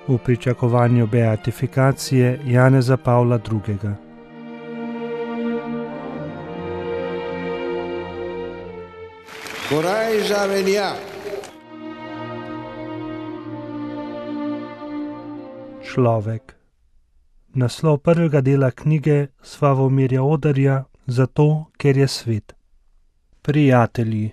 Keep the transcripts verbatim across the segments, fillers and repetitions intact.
v pričakovanju beatifikacije Janeza Pavla drugega. Korajža venja. Človek. Naslov prvega dela knjige Slavomirja Odarja, Zato, ker je svet. Prijatelji.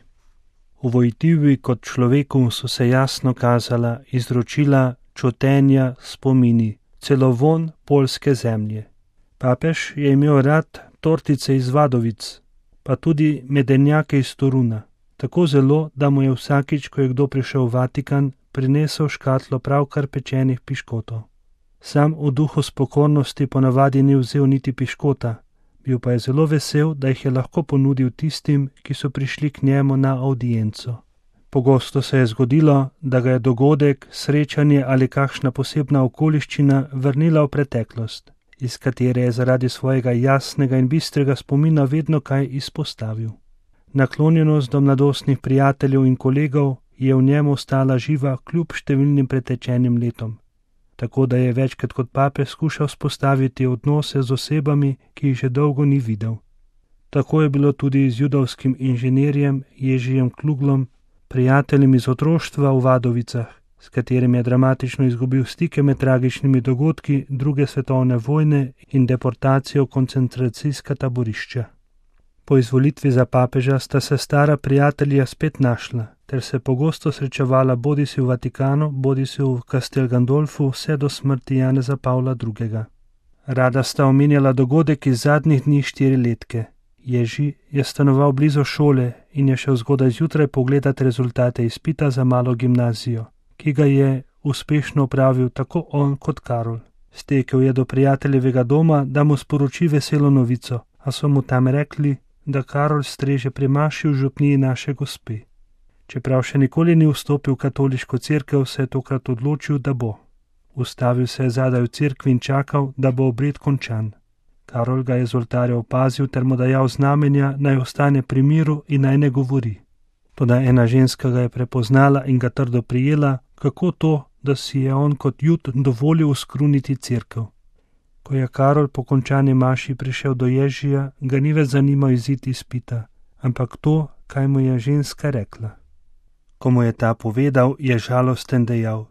V Vojtivi kot človeku so se jasno kazala izročila, čutenja, spomini, celo vonj poljske zemlje. Papež je imel rad tortice iz Vadovic, pa tudi medenjake iz Toruna, tako zelo, da mu je vsakič, ko je kdo prišel v Vatikan, prinesel škatlo pravkar pečenih piškotov. Sam v duhu spokornosti ponavadi ni vzel niti piškota, bil pa je zelo vesel, da jih je lahko ponudil tistim, ki so prišli k njemu na avdienco. Pogosto se je zgodilo, da ga je dogodek, srečanje ali kakšna posebna okoliščina vrnila v preteklost, iz katere je zaradi svojega jasnega in bistrega spomina vedno kaj izpostavil. Naklonjenost do mladostnih prijateljev in kolegov je v njemu ostala živa kljub številnim pretečenim letom, tako da je večkrat kot papež skušal spostaviti odnose z osebami, ki jih že dolgo ni videl. Tako je bilo tudi z judovskim inženirjem Ježijem Kluglom, prijateljem iz otroštva v Vadovicah, s katerim je dramatično izgubil stike med tragičnimi dogodki druge svetovne vojne in deportacijo v koncentracijska taborišča. Po izvolitvi za papeža sta se stara prijatelja spet našla, ter se pogosto srečevala bodisi v Vatikanu, bodisi v Castel Gandolfu vse do smrti Janeza Pavla drugega. Rada sta omenjala dogodek iz zadnjih dni štiriletke. Ježi je stanoval blizu šole in je šel zgodaj zjutraj pogledati rezultate izpita za malo gimnazijo, ki ga je uspešno opravil tako on kot Karol. Stekel je do prijateljevega doma, da mu sporoči veselo novico, a so mu tam rekli, da Karol streže pri maši v župniji naše gospe. Čeprav še nikoli ni vstopil v katoliško cerkev, se je tokrat odločil, da bo. Ustavil se je zadaj v cerkvi in čakal, da bo obred končan. Karol ga je z oltarja opazil ter mu dajal znamenja, naj ostane pri miru in naj ne govori. Toda ena ženska ga je prepoznala in ga trdo prijela, kako to, da si je on kot Jud dovolil uskruniti cerkev. Ko je Karol po končani maši prišel do Ježija, ga ni več zanimal izid izpita, ampak to, kaj mu je ženska rekla. Ko mu je ta povedal, je žalosten dejal: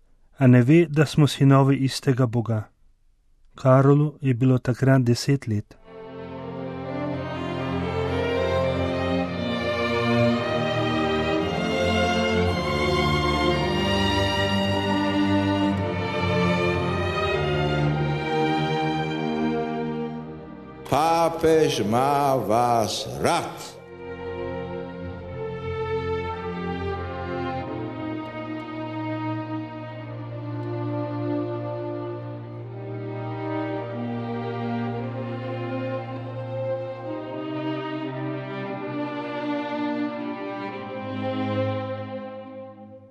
A ne ve, da smo sinovi istega Boga? Karolu je bilo takrat deset let. Papež ima vas rad.